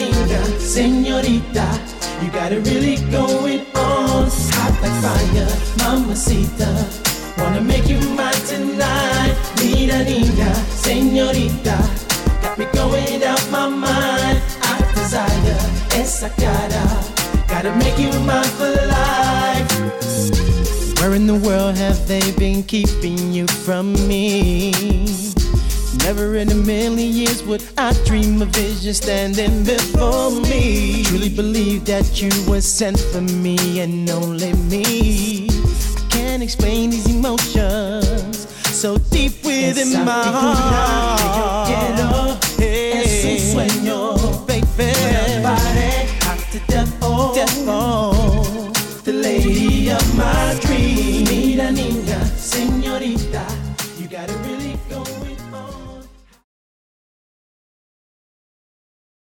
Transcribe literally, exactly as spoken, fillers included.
niña, señorita, you got it really going on. Hot like fire, mamacita. Wanna make you mine tonight. Niña, niña, señorita, got me going out my mind. I desire esa cara, gotta make you mine for life. Where in the world have they been keeping you from me? Never in a million years would I dream a vision standing before me. Truly believe that you were sent for me and only me. I can't explain these emotions so deep within my heart. Hey, es un sueño, baby. Hot to death, oh, death, oh, the lady of my dreams.